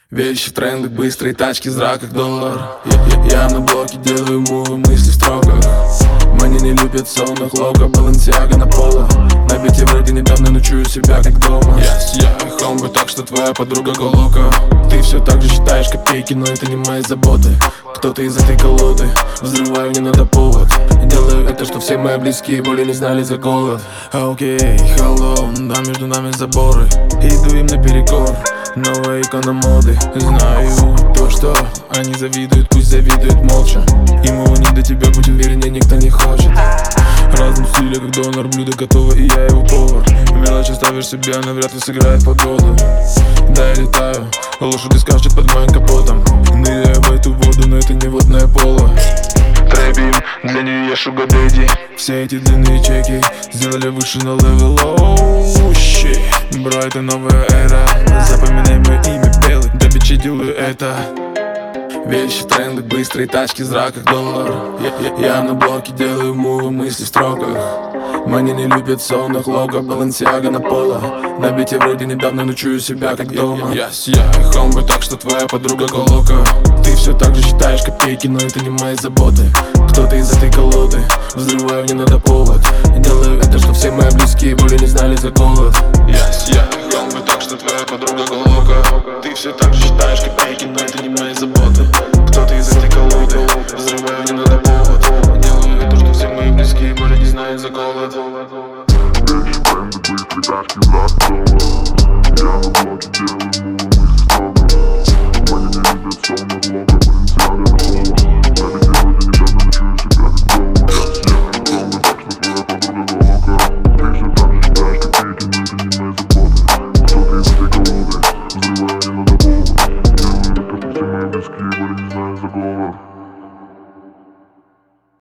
Вещи в трендах, быстрые тачки, зрак как доллар. Я на блоке делаю мувы, мысли в строках. Мани не любят сонных, локо, Балансиага на поло. На бите вроде недавно, но чую себя как дома. Я хомбы, так что твоя подруга голока. Ты все так же считаешь копейки, но это не мои заботы. Кто-то из этой колоды, взрываю, не надо повод. Делаю это, что все мои близкие более не знали за голод. Окей, hello, да, между нами заборы. Иду им наперекор, новая икона моды. Знаю то, что они завидуют, пусть завидуют молча. Ему не до тебя, будь уверен, никто не хочет. В разном стиле, как донор, блюдо готово, и я его повар. Мелочь оставишь себе, навряд ли сыграет погоду. Да, я летаю, лошади скачут под моим капотом. Ныряю в эту воду, но это не водное поло. Трэбим, для нее я шуга дэдди. Все эти длинные чеки сделали выше на левел. Оу, щит, бро, это новая эра. Запоминай мое имя белый, да бичи делаю это. Вещи в трендах, быстрые тачки, зрак как доллар. Я на блоке делаю мувы, мысли в строках. Мани не любят сонных, лого, Балансиага на поло. На бите вроде недавно, но чую себя как дома. Я хомбы, так что твоя подруга голока. Ты все так же считаешь копейки, но это не мои заботы. Кто-то из этой колоды, взрываю, не надо повод. Делаю это, что все мои близкие более не знали за голод. Я хомбы, так что твоя подруга голока. Ты все так же считаешь копейки, но это не мои заботы. Кто-то из этой колоды, взрываю, не надо повод. Делаю это, что все мои близкие более не знают за голод. Вещи, тренды, быстрые тачки, зрак,